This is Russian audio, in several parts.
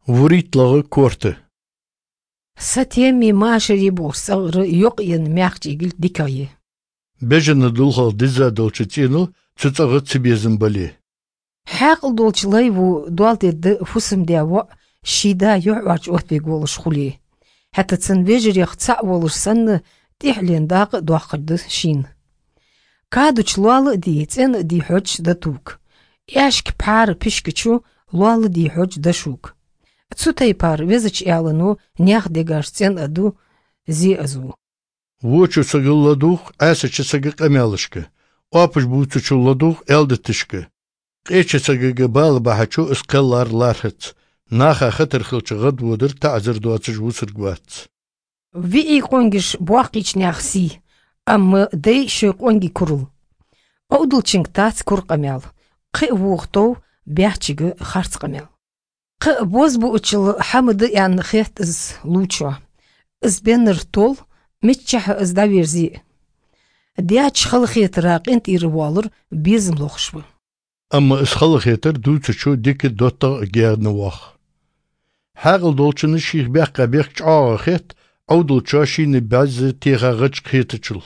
Вуритлагы корты. Сатеми машери босагры yok ен мягчигил дикайы. Бежені дулғал диза долчетину цуцағы цибезін бали. حاقل долчлай ву дуалтеді фусым дева шида юхвач отбег волыш хули. Хәтті цын вежерек цақ волыш санны тихлендақ дуақырды шин. Кадуч луалы дейцен ди хоч да тук. Яшк пар пишкичу луалы ди хоч да шук. Цутай пар везач ялыну нях дегашцен аду зи азу. Вочу сагылладух, әсічі сагы қамялышкы. Опыш бұйты чулладух әлдітішкі. Қечі сагыға балы бахачу ұсқаллар лархыц. Наха хытыр қылчығыд вудыр ta'зір дуатсыж вусыргватс. Ви қонгиш буақич няхси, аммы дэй шой қонги курул. Аудылчинг тац кур қамял. Қы вуқтоу бяхчигі харц қамял. Қы боз бу учыл хамыды ян хет из лучо. Из беннер тол متشح ازداويرزي دياتش خلخيت راقنت يروالر بيزم لوخشبو أما اسخلخيتر دوتشو ديك دوتا جيرن واخ حاغل دولچن شيخ بيخ بيخ چاغخيت او دولچا شين باز تيغا غچ خيتچل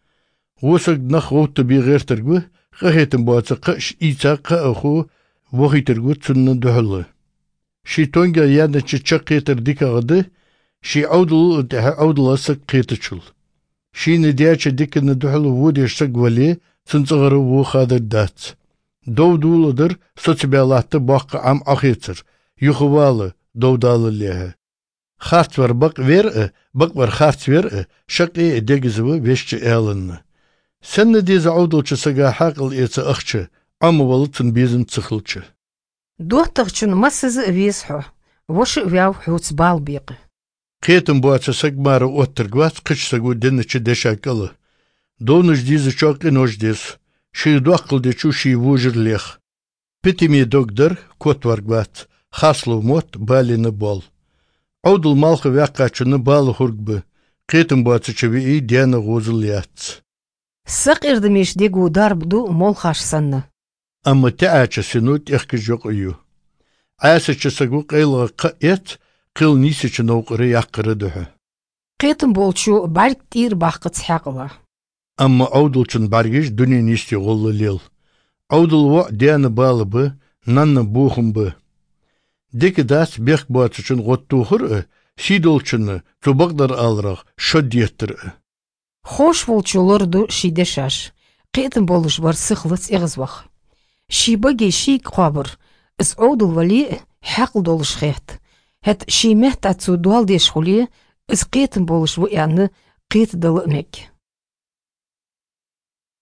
وسق نخ وت بي غيرترغو خيتن بواتس قش ايتا قخو وخيترغو تسن دهل شي تونغا يانا چچقيتر ديكغد شي عودل سق قيتشل شي ندياچ ديك ندحل ودي سق ولي سنصغر و خادر دات دودولدر سوتبيالات باق ام اخيتر يخوال دودال ليه خارت ور بق وير بق ور خارت وير شقي ديگزو ويش ايلن سن ديز عودل سقا حقل ايت اخچ ام ولتن بيزن تخلچ دوتغچن مسز ويسحو وش وياو حوت بالبيق قيتم بواتس سقمار اوترغوات قش سقو دنچ دشاكل دونج ديز چوق نوج ديس شي دوقل دي چو شي وجر ليخ بيتمي دوغدر كوتورغوات خاصلو موت بالين بول عودل مالخ واقعچن بال خورغب قيتم بواتس چوي ديان غوزليات سق اردميش ديغو داربدو مول خاشسن اما تاچ سنوت اخك جوق يو اسچ سقو قيل قيت قل نيسيچ نوقري يقرده قيتم بولچو بالك تير باقت حقوا اما عودلچن بارگيش دني نيستي غول ليل عودل و ديان بالب نن بوخم ديك داس بيخ بواتچن غوتوخر سيدولچن تبقدر алрах شديتر خوش بولچولردو شيدشاش قيتم بولش بار سخلص اغزوخ شي بگي شي قابر اس عودل ولي حق دولش خيت هت شي مهت اتسو دوال ديش خوليه اس قيتم بولش ويان قيت دل مك